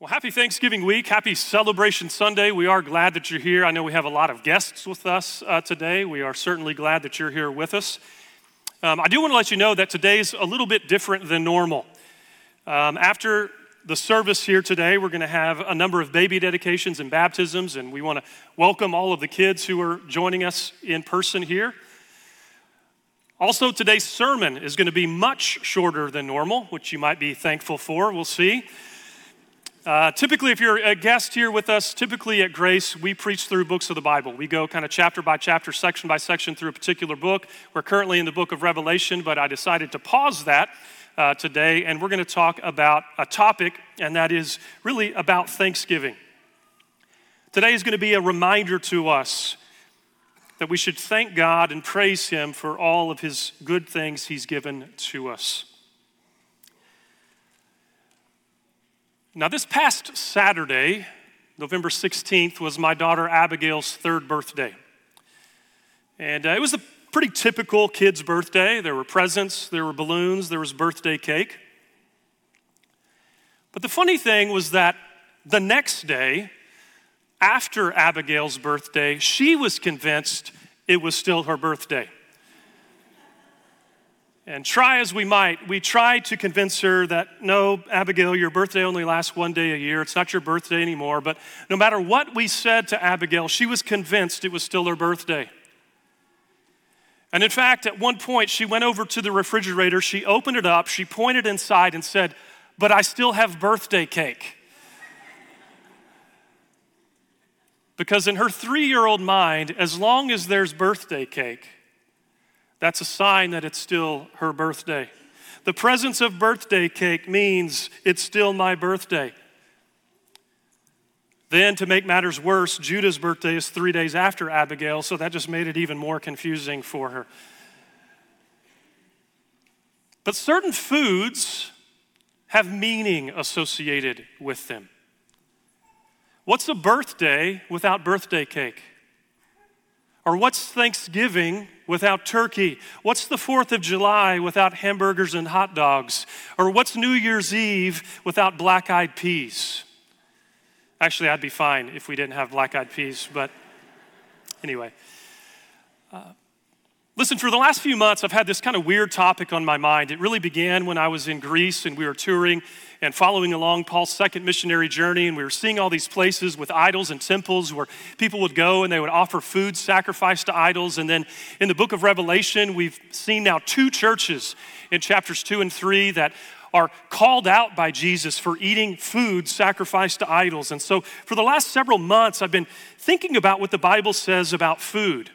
Well, happy Thanksgiving week. Happy Celebration Sunday. We are glad that you're here. I know we have a lot of guests with us today. We are certainly glad that you're here with us. I do want to let you know that today's a little bit different than normal. After the service here today, we're going to have a number of baby dedications and baptisms, and we want to welcome all of the kids who are joining us in person here. Also, today's sermon is going to be much shorter than normal, which you might be thankful for. We'll see. Typically, if you're a guest here with us, typically at Grace, we preach through books of the Bible. We go kind of chapter by chapter, section by section through a particular book. We're currently in the book of Revelation, but I decided to pause that today, and we're going to talk about a topic, and that is really about Thanksgiving. Today is going to be a reminder to us that we should thank God and praise Him for all of His good things He's given to us. Now, this past Saturday, November 16th, was my daughter Abigail's third birthday. And it was a pretty typical kid's birthday. There were presents, there were balloons, there was birthday cake. But the funny thing was that the next day, after Abigail's birthday, she was convinced it was still her birthday. And try as we might, we tried to convince her that, no, Abigail, your birthday only lasts one day a year. It's not your birthday anymore. But no matter what we said to Abigail, she was convinced it was still her birthday. And in fact, at one point, she went over to the refrigerator, she opened it up, she pointed inside and said, "But I still have birthday cake." Because in her 3-year-old mind, as long as there's birthday cake, that's a sign that it's still her birthday. The presence of birthday cake means it's still my birthday. Then, to make matters worse, Judah's birthday is 3 days after Abigail, so that just made it even more confusing for her. But certain foods have meaning associated with them. What's a birthday without birthday cake? Or what's Thanksgiving without turkey? What's the 4th of July without hamburgers and hot dogs? Or what's New Year's Eve without black-eyed peas? Actually, I'd be fine if we didn't have black-eyed peas, but anyway. Listen, for the last few months, I've had this kind of weird topic on my mind. It really began when I was in Greece and we were touring and following along Paul's second missionary journey, and we were seeing all these places with idols and temples where people would go and they would offer food sacrificed to idols. And then in the book of Revelation, we've seen now 2 churches in chapters 2 and 3 that are called out by Jesus for eating food sacrificed to idols. And so for the last several months, I've been thinking about what the Bible says about food.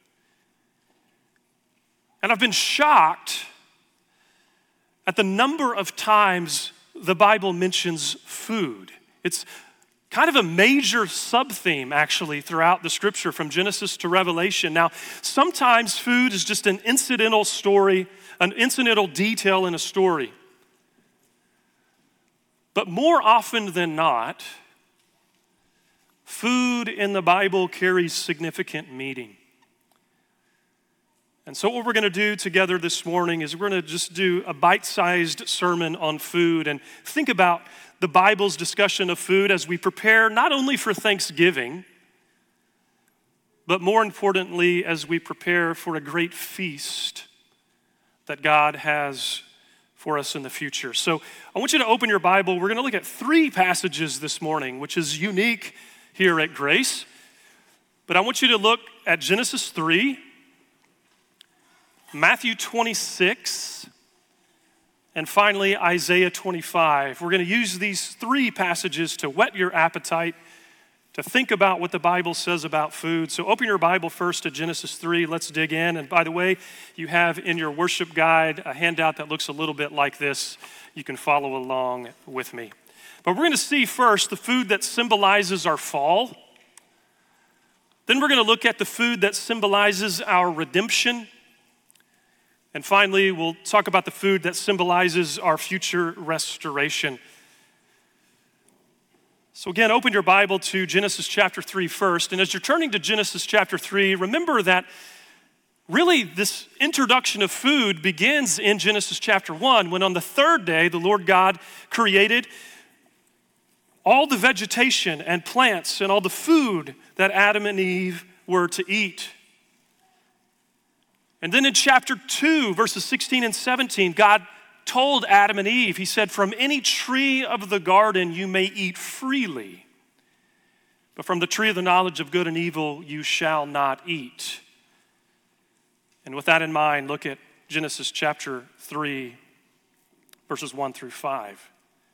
And I've been shocked at the number of times the Bible mentions food. It's kind of a major sub-theme, actually, throughout the scripture from Genesis to Revelation. Now, sometimes food is just an incidental story, an incidental detail in a story. But more often than not, food in the Bible carries significant meaning. And so what we're going to do together this morning is we're going to just do a bite-sized sermon on food and think about the Bible's discussion of food as we prepare not only for Thanksgiving, but more importantly, as we prepare for a great feast that God has for us in the future. So I want you to open your Bible. We're going to look at 3 passages this morning, which is unique here at Grace. But I want you to look at Genesis 3, Matthew 26, and finally Isaiah 25. We're going to use these 3 passages to whet your appetite, to think about what the Bible says about food. So open your Bible first to Genesis 3. Let's dig in. And by the way, you have in your worship guide a handout that looks a little bit like this. You can follow along with me. But we're going to see first the food that symbolizes our fall. Then we're going to look at the food that symbolizes our redemption. And finally, we'll talk about the food that symbolizes our future restoration. So again, open your Bible to Genesis chapter 3 first. And as you're turning to Genesis chapter 3, remember that really this introduction of food begins in Genesis chapter 1, when on the 3rd day, the Lord God created all the vegetation and plants and all the food that Adam and Eve were to eat. And then in chapter 2, verses 16 and 17, God told Adam and Eve, he said, from any tree of the garden you may eat freely, but from the tree of the knowledge of good and evil you shall not eat. And with that in mind, look at Genesis chapter 3, verses 1 through 5.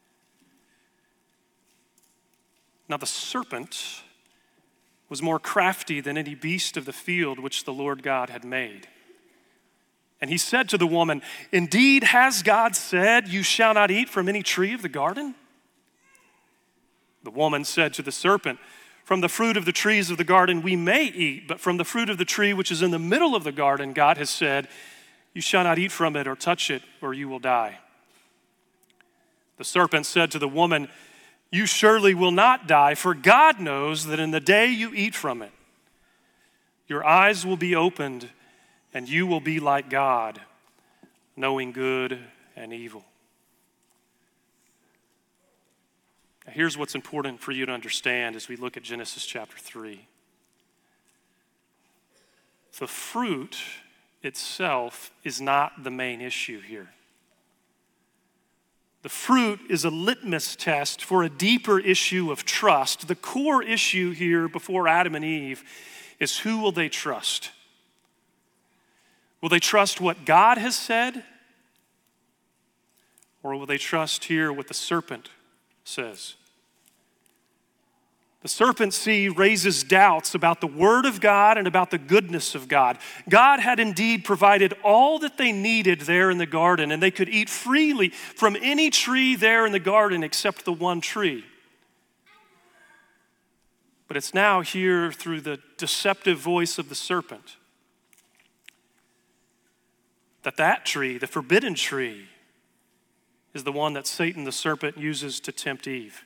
Now the serpent was more crafty than any beast of the field which the Lord God had made. And he said to the woman, indeed, has God said, you shall not eat from any tree of the garden? The woman said to the serpent, from the fruit of the trees of the garden we may eat, but from the fruit of the tree which is in the middle of the garden, God has said, you shall not eat from it or touch it, or you will die. The serpent said to the woman, you surely will not die, for God knows that in the day you eat from it, your eyes will be opened, and you will be like God, knowing good and evil. Now, here's what's important for you to understand as we look at Genesis chapter 3. The fruit itself is not the main issue here. The fruit is a litmus test for a deeper issue of trust. The core issue here before Adam and Eve is, who will they trust? Will they trust what God has said? Or will they trust here what the serpent says? The serpent seed raises doubts about the word of God and about the goodness of God. God had indeed provided all that they needed there in the garden, and they could eat freely from any tree there in the garden except the one tree. But it's now here through the deceptive voice of the serpent that tree, the forbidden tree, is the one that Satan the serpent uses to tempt Eve.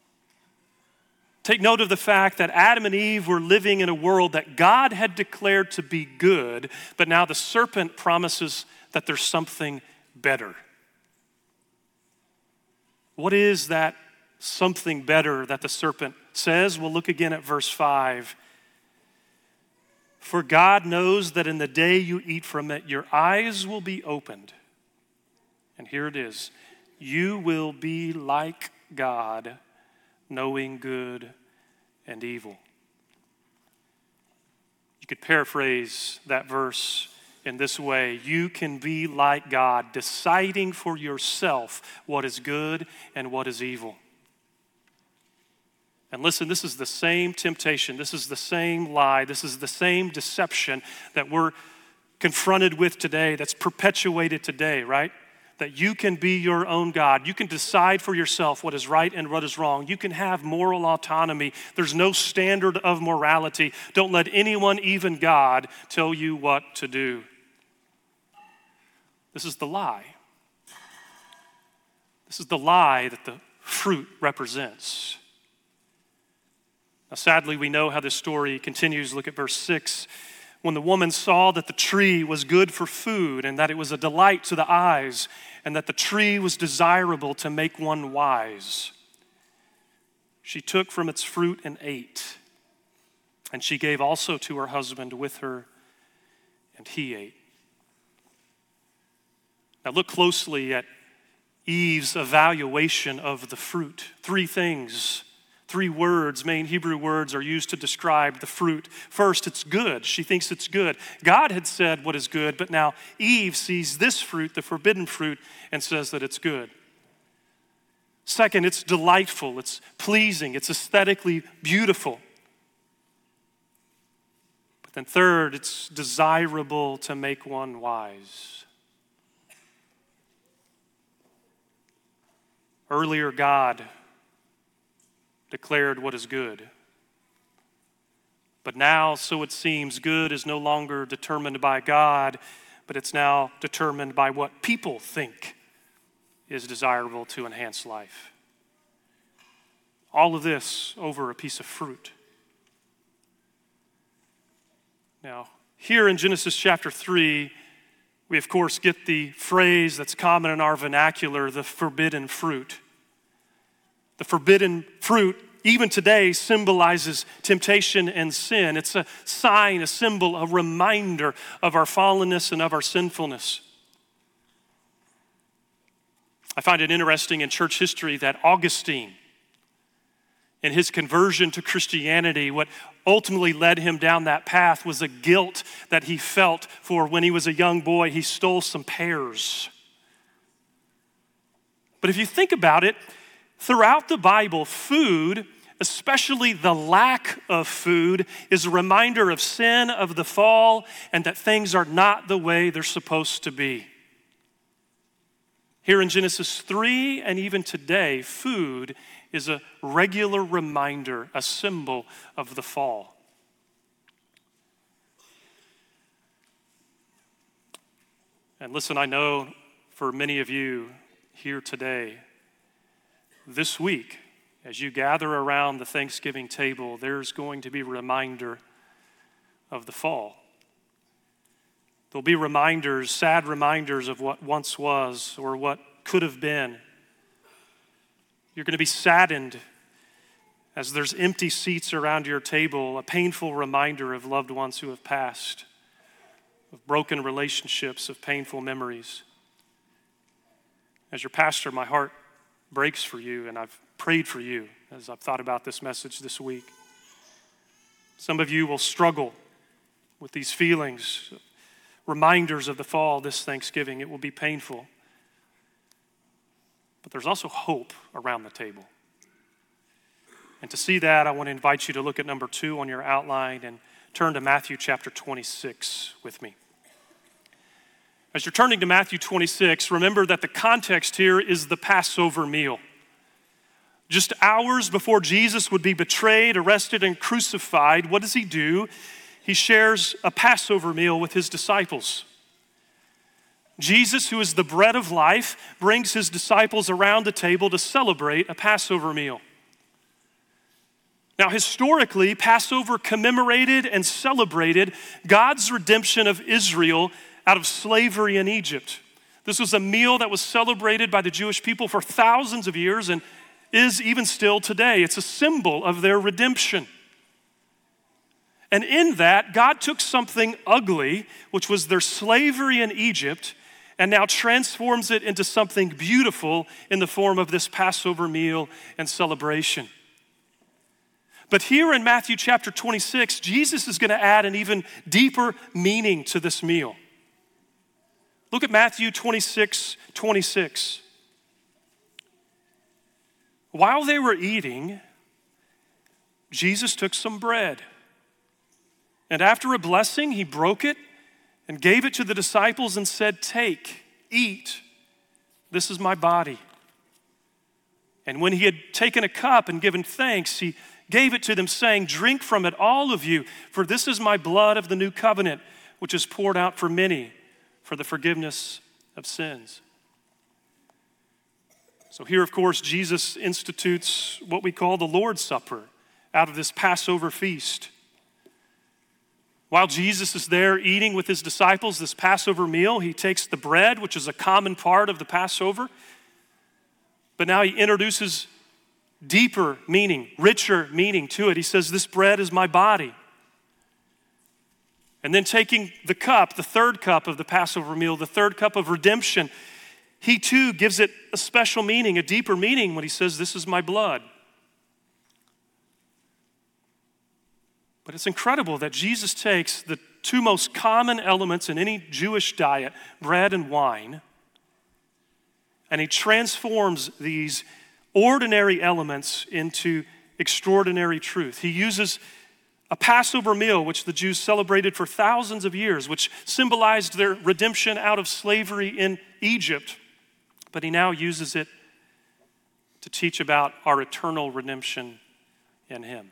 Take note of the fact that Adam and Eve were living in a world that God had declared to be good, but now the serpent promises that there's something better. What is that something better that the serpent says? We'll look again at verse 5. For God knows that in the day you eat from it, your eyes will be opened. And here it is. You will be like God, knowing good and evil. You could paraphrase that verse in this way. You can be like God, deciding for yourself what is good and what is evil. And listen, this is the same temptation. This is the same lie. This is the same deception that we're confronted with today, that's perpetuated today, right? That you can be your own God. You can decide for yourself what is right and what is wrong. You can have moral autonomy. There's no standard of morality. Don't let anyone, even God, tell you what to do. This is the lie. This is the lie that the fruit represents. Now, sadly, we know how this story continues. Look at verse 6. When the woman saw that the tree was good for food and that it was a delight to the eyes and that the tree was desirable to make one wise, she took from its fruit and ate. And she gave also to her husband with her, and he ate. Now look closely at Eve's evaluation of the fruit. Three things. Three words, main Hebrew words, are used to describe the fruit. First, it's good. She thinks it's good. God had said what is good, but now Eve sees this fruit, the forbidden fruit, and says that it's good. Second, it's delightful. It's pleasing. It's aesthetically beautiful. But then third, it's desirable to make one wise. Earlier, God declared what is good. But now, so it seems, good is no longer determined by God, but it's now determined by what people think is desirable to enhance life. All of this over a piece of fruit. Now, here in Genesis chapter 3, we of course get the phrase that's common in our vernacular, the forbidden fruit. The forbidden fruit, even today, symbolizes temptation and sin. It's a sign, a symbol, a reminder of our fallenness and of our sinfulness. I find it interesting in church history that Augustine, in his conversion to Christianity, what ultimately led him down that path was a guilt that he felt for when he was a young boy, he stole some pears. But if you think about it, throughout the Bible, food, especially the lack of food, is a reminder of sin, of the fall, and that things are not the way they're supposed to be. Here in Genesis 3, and even today, food is a regular reminder, a symbol of the fall. And listen, I know for many of you here today, this week, as you gather around the Thanksgiving table, there's going to be a reminder of the fall. There'll be reminders, sad reminders of what once was or what could have been. You're going to be saddened as there's empty seats around your table, a painful reminder of loved ones who have passed, of broken relationships, of painful memories. As your pastor, my heart breaks for you, and I've prayed for you as I've thought about this message this week. Some of you will struggle with these feelings, reminders of the fall this Thanksgiving. It will be painful. But there's also hope around the table. And to see that, I want to invite you to look at number 2 on your outline and turn to Matthew chapter 26 with me. As you're turning to Matthew 26, remember that the context here is the Passover meal. Just hours before Jesus would be betrayed, arrested, and crucified, what does he do? He shares a Passover meal with his disciples. Jesus, who is the bread of life, brings his disciples around the table to celebrate a Passover meal. Now, historically, Passover commemorated and celebrated God's redemption of Israel out of slavery in Egypt. This was a meal that was celebrated by the Jewish people for thousands of years and is even still today. It's a symbol of their redemption. And in that, God took something ugly, which was their slavery in Egypt, and now transforms it into something beautiful in the form of this Passover meal and celebration. But here in Matthew chapter 26, Jesus is going to add an even deeper meaning to this meal. Look at Matthew 26:26. While they were eating, Jesus took some bread. And after a blessing, he broke it and gave it to the disciples and said, "Take, eat, this is my body." And when he had taken a cup and given thanks, he gave it to them, saying, "Drink from it, all of you, for this is my blood of the new covenant, which is poured out for many for the forgiveness of sins." So here, of course, Jesus institutes what we call the Lord's Supper out of this Passover feast. While Jesus is there eating with his disciples this Passover meal, he takes the bread, which is a common part of the Passover, but now he introduces deeper meaning, richer meaning to it. He says, "This bread is my body." And then taking the cup, the third cup of the Passover meal, the third cup of redemption, he too gives it a special meaning, a deeper meaning when he says, "This is my blood." But it's incredible that Jesus takes the two most common elements in any Jewish diet, bread and wine, and he transforms these ordinary elements into extraordinary truth. He uses a Passover meal, which the Jews celebrated for thousands of years, which symbolized their redemption out of slavery in Egypt, but he now uses it to teach about our eternal redemption in him.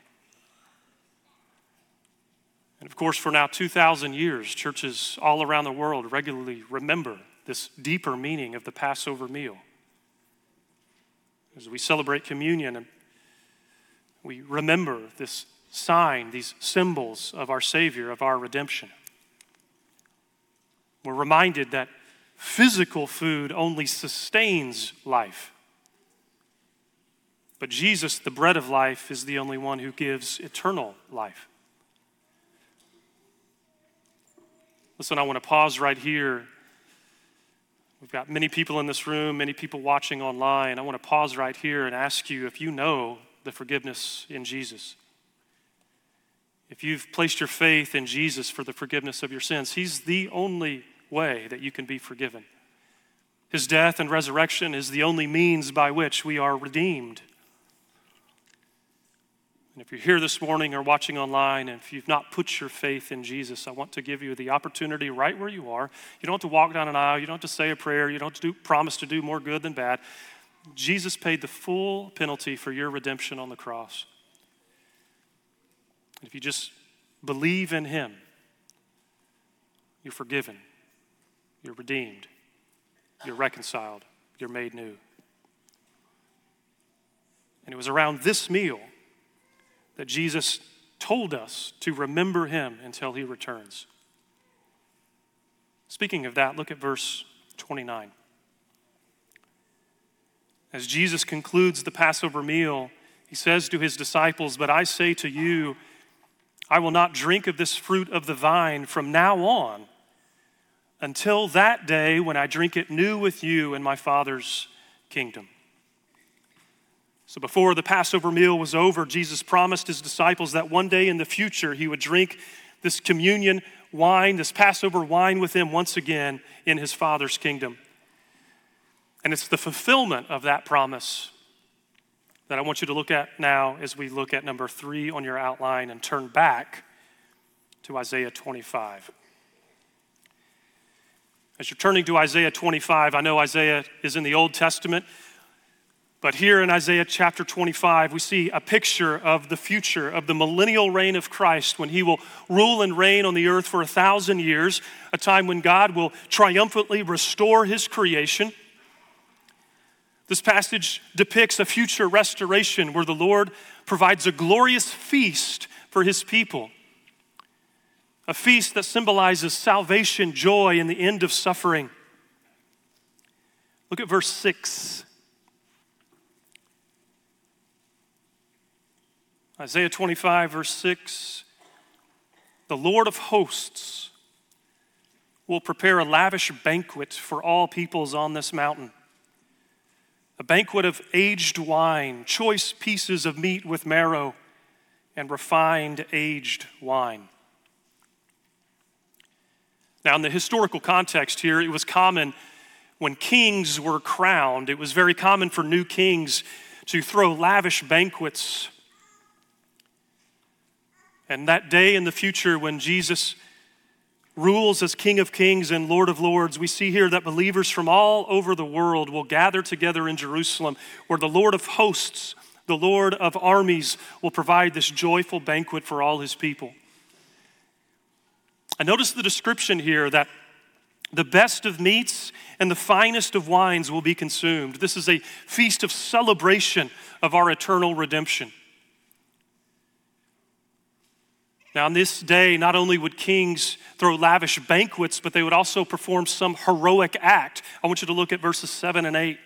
And of course, for now 2,000 years, churches all around the world regularly remember this deeper meaning of the Passover meal. As we celebrate communion, and we remember this sign, these symbols of our Savior, of our redemption. We're reminded that physical food only sustains life. But Jesus, the bread of life, is the only one who gives eternal life. Listen, I want to pause right here. We've got many people in this room, many people watching online. I want to pause right here and ask you if you know the forgiveness in Jesus. If you've placed your faith in Jesus for the forgiveness of your sins, he's the only way that you can be forgiven. His death and resurrection is the only means by which we are redeemed. And if you're here this morning or watching online, and if you've not put your faith in Jesus, I want to give you the opportunity right where you are. You don't have to walk down an aisle. You don't have to say a prayer. You don't have to promise to do more good than bad. Jesus paid the full penalty for your redemption on the cross. If you just believe in him, you're forgiven, you're redeemed, you're reconciled, you're made new. And it was around this meal that Jesus told us to remember him until he returns. Speaking of that, look at verse 29. As Jesus concludes the Passover meal, he says to his disciples, "But I say to you, I will not drink of this fruit of the vine from now on until that day when I drink it new with you in my Father's kingdom." So before the Passover meal was over, Jesus promised his disciples that one day in the future he would drink this communion wine, this Passover wine with him once again in his Father's kingdom. And it's the fulfillment of that promise that I want you to look at now as we look at number 3 on your outline and turn back to Isaiah 25. As you're turning to Isaiah 25, I know Isaiah is in the Old Testament, but here in Isaiah chapter 25, we see a picture of the future, of the millennial reign of Christ, when he will rule and reign on the earth for 1,000 years, a time when God will triumphantly restore his creation. This passage depicts a future restoration where the Lord provides a glorious feast for his people. A feast that symbolizes salvation, joy, and the end of suffering. Look at verse 6. Isaiah 25, verse 6. The Lord of hosts will prepare a lavish banquet for all peoples on this mountain. A banquet of aged wine, choice pieces of meat with marrow, and refined aged wine. Now, in the historical context here, it was common when kings were crowned, it was very common for new kings to throw lavish banquets. And that day in the future when Jesus rules as King of Kings and Lord of Lords, we see here that believers from all over the world will gather together in Jerusalem, where the Lord of hosts, the Lord of armies, will provide this joyful banquet for all his people. I notice the description here that the best of meats and the finest of wines will be consumed. This is a feast of celebration of our eternal redemption. Now, on this day, not only would kings throw lavish banquets, but they would also perform some heroic act. I want you to look at verses 7 and 8.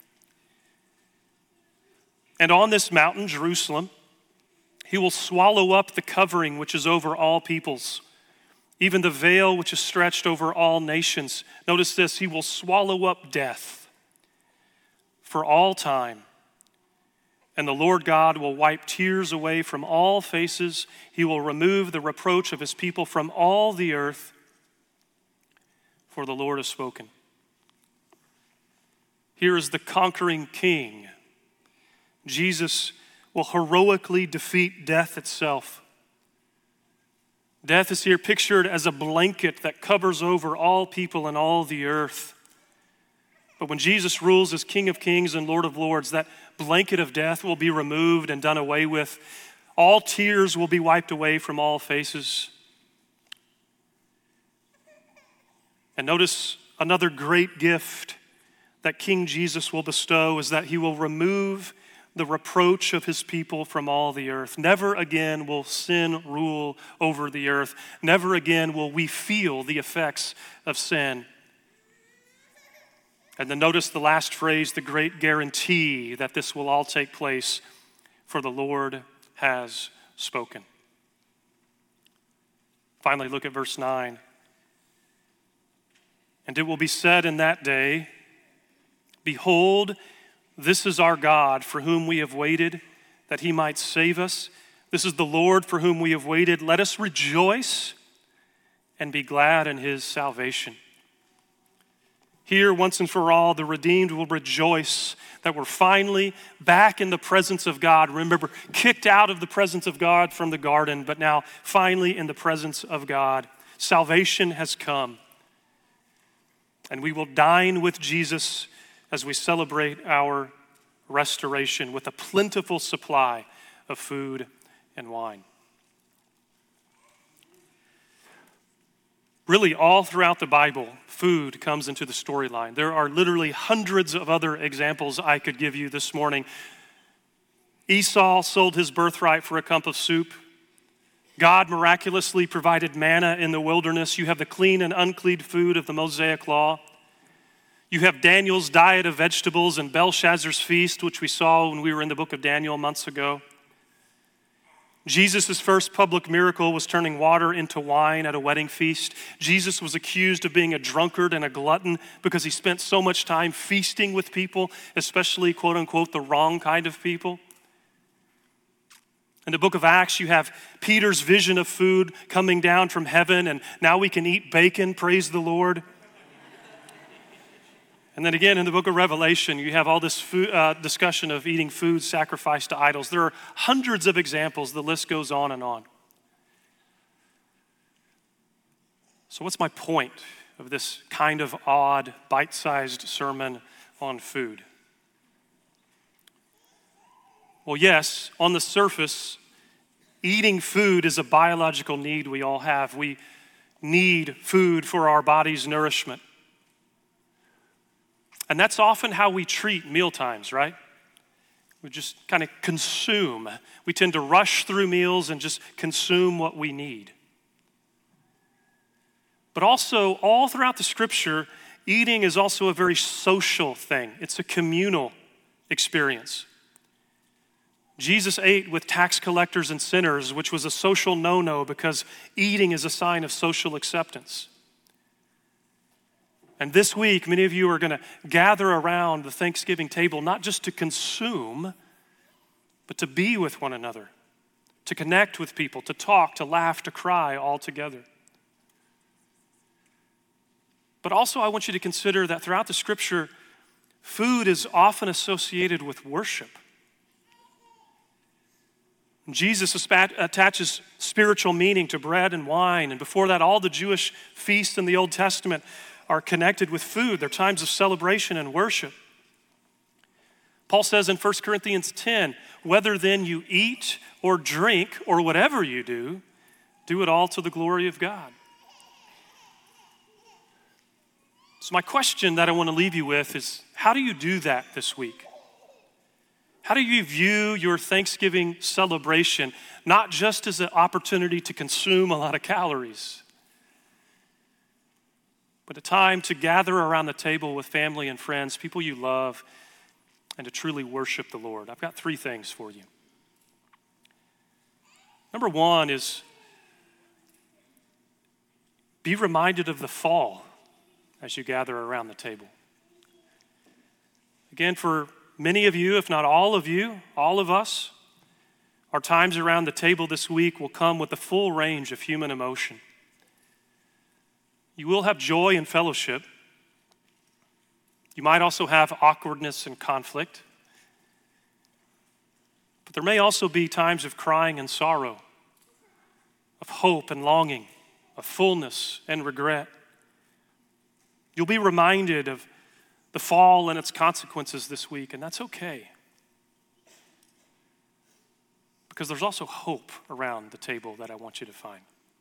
And on this mountain, Jerusalem, he will swallow up the covering which is over all peoples, even the veil which is stretched over all nations. Notice this, he will swallow up death for all time. And the Lord God will wipe tears away from all faces. He will remove the reproach of his people from all the earth, for the Lord has spoken. Here is the conquering king. Jesus will heroically defeat death itself. Death is here pictured as a blanket that covers over all people and all the earth. But when Jesus rules as King of Kings and Lord of Lords, that blanket of death will be removed and done away with. All tears will be wiped away from all faces. And notice another great gift that King Jesus will bestow is that he will remove the reproach of his people from all the earth. Never again will sin rule over the earth. Never again will we feel the effects of sin. And then notice the last phrase, the great guarantee that this will all take place, for the Lord has spoken. Finally, look at verse 9. And it will be said in that day, behold, this is our God for whom we have waited, that he might save us. This is the Lord for whom we have waited. Let us rejoice and be glad in his salvation. Here, once and for all, the redeemed will rejoice that we're finally back in the presence of God. Remember, kicked out of the presence of God from the garden, but now finally in the presence of God. Salvation has come. And we will dine with Jesus as we celebrate our restoration with a plentiful supply of food and wine. Really, all throughout the Bible, food comes into the storyline. There are literally hundreds of other examples I could give you this morning. Esau sold his birthright for a cup of soup. God miraculously provided manna in the wilderness. You have the clean and unclean food of the Mosaic Law. You have Daniel's diet of vegetables and Belshazzar's feast, which we saw when we were in the book of Daniel months ago. Jesus' first public miracle was turning water into wine at a wedding feast. Jesus was accused of being a drunkard and a glutton because he spent so much time feasting with people, especially, quote unquote, the wrong kind of people. In the book of Acts, you have Peter's vision of food coming down from heaven, and now we can eat bacon, praise the Lord. And then again, in the book of Revelation, you have all this discussion of eating food sacrificed to idols. There are hundreds of examples. The list goes on and on. So what's my point of this kind of odd, bite-sized sermon on food? Well, yes, on the surface, eating food is a biological need we all have. We need food for our body's nourishment. And that's often how we treat mealtimes, right? We just kind of consume. We tend to rush through meals and just consume what we need. But also, all throughout the scripture, eating is also a very social thing. It's a communal experience. Jesus ate with tax collectors and sinners, which was a social no-no because eating is a sign of social acceptance. And this week, many of you are going to gather around the Thanksgiving table, not just to consume, but to be with one another, to connect with people, to talk, to laugh, to cry all together. But also, I want you to consider that throughout the scripture, food is often associated with worship. Jesus attaches spiritual meaning to bread and wine, and before that, all the Jewish feasts in the Old Testament are connected with food. They're times of celebration and worship. Paul says in 1 Corinthians 10, whether then you eat or drink or whatever you do, do it all to the glory of God. So my question that I want to leave you with is, how do you do that this week? How do you view your Thanksgiving celebration, not just as an opportunity to consume a lot of calories, but a time to gather around the table with family and friends, people you love, and to truly worship the Lord? I've got 3 things for you. Number 1 is be reminded of the fall as you gather around the table. Again, for many of you, if not all of you, all of us, our times around the table this week will come with the full range of human emotion. You will have joy and fellowship. You might also have awkwardness and conflict. But there may also be times of crying and sorrow, of hope and longing, of fullness and regret. You'll be reminded of the fall and its consequences this week, and that's okay. Because there's also hope around the table that I want you to find.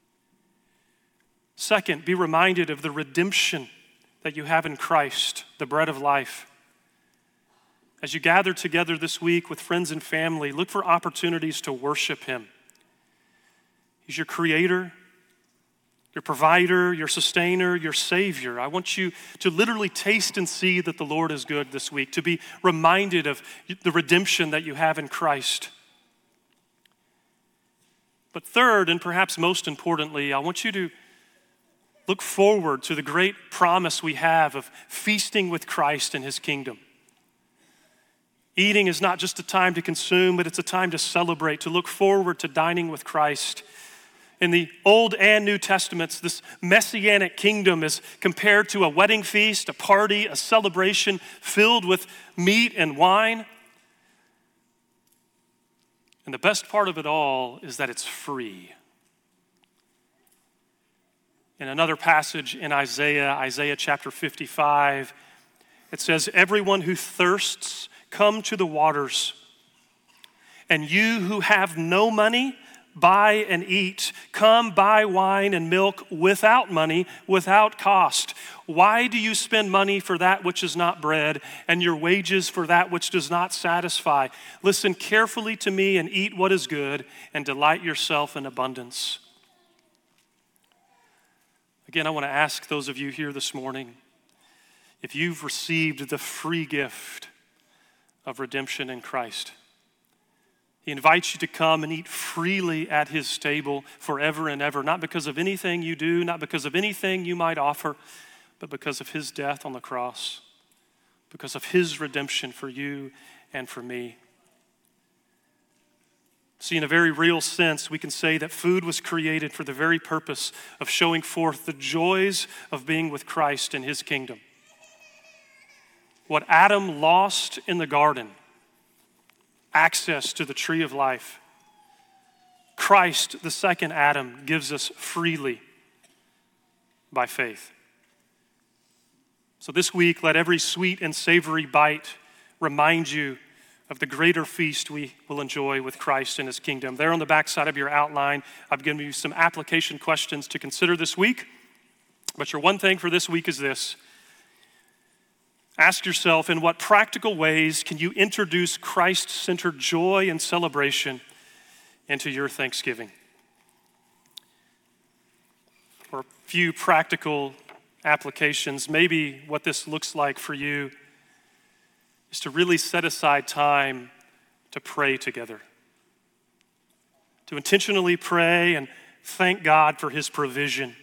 Second, be reminded of the redemption that you have in Christ, the bread of life. As you gather together this week with friends and family, look for opportunities to worship him. He's your creator, your provider, your sustainer, your savior. I want you to literally taste and see that the Lord is good this week, to be reminded of the redemption that you have in Christ. But third, and perhaps most importantly, I want you to look forward to the great promise we have of feasting with Christ in his kingdom. Eating is not just a time to consume, but it's a time to celebrate, to look forward to dining with Christ. In the Old and New Testaments, this messianic kingdom is compared to a wedding feast, a party, a celebration filled with meat and wine. And the best part of it all is that it's free. In another passage in Isaiah chapter 55, it says, "Everyone who thirsts, come to the waters. And you who have no money, buy and eat. Come buy wine and milk without money, without cost. Why do you spend money for that which is not bread, and your wages for that which does not satisfy? Listen carefully to me and eat what is good, and delight yourself in abundance." Again, I want to ask those of you here this morning, if you've received the free gift of redemption in Christ. He invites you to come and eat freely at his table forever and ever, not because of anything you do, not because of anything you might offer, but because of his death on the cross, because of his redemption for you and for me. See, in a very real sense, we can say that food was created for the very purpose of showing forth the joys of being with Christ in his kingdom. What Adam lost in the garden, access to the tree of life, Christ, the second Adam, gives us freely by faith. So this week, let every sweet and savory bite remind you of the greater feast we will enjoy with Christ in his kingdom. There on the back side of your outline, I've given you some application questions to consider this week. But your one thing for this week is this. Ask yourself, in what practical ways can you introduce Christ-centered joy and celebration into your Thanksgiving? For a few practical applications, maybe what this looks like for you is to really set aside time to pray together. To intentionally pray and thank God for his provision.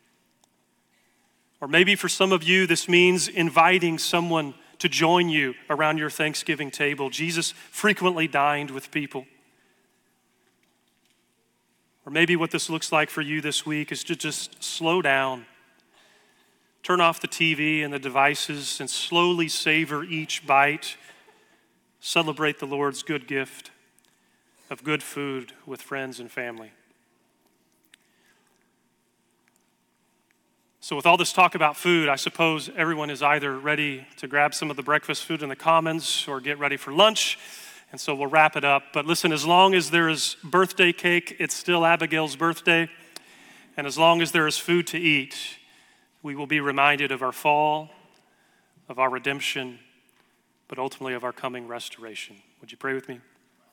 Or maybe for some of you, this means inviting someone to join you around your Thanksgiving table. Jesus frequently dined with people. Or maybe what this looks like for you this week is to just slow down. Turn off the TV and the devices and slowly savor each bite. Celebrate the Lord's good gift of good food with friends and family. So with all this talk about food, I suppose everyone is either ready to grab some of the breakfast food in the Commons or get ready for lunch. And so we'll wrap it up. But listen, as long as there is birthday cake, it's still Abigail's birthday. And as long as there is food to eat, we will be reminded of our fall, of our redemption, but ultimately of our coming restoration. Would you pray with me?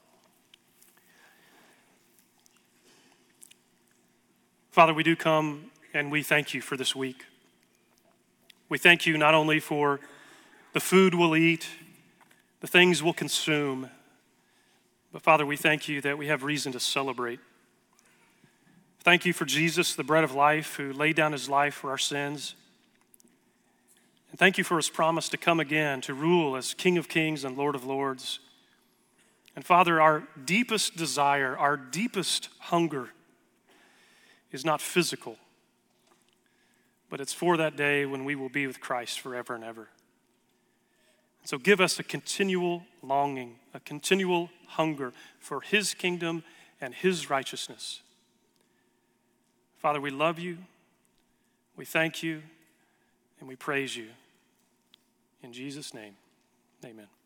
Father, we do come and we thank you for this week. We thank you not only for the food we'll eat, the things we'll consume, but Father, we thank you that we have reason to celebrate. Thank you for Jesus, the bread of life, who laid down his life for our sins. And thank you for his promise to come again to rule as King of Kings and Lord of Lords. And Father, our deepest desire, our deepest hunger is not physical, but it's for that day when we will be with Christ forever and ever. So give us a continual longing, a continual hunger for his kingdom and his righteousness. Father, we love you, we thank you, and we praise you. In Jesus' name, amen.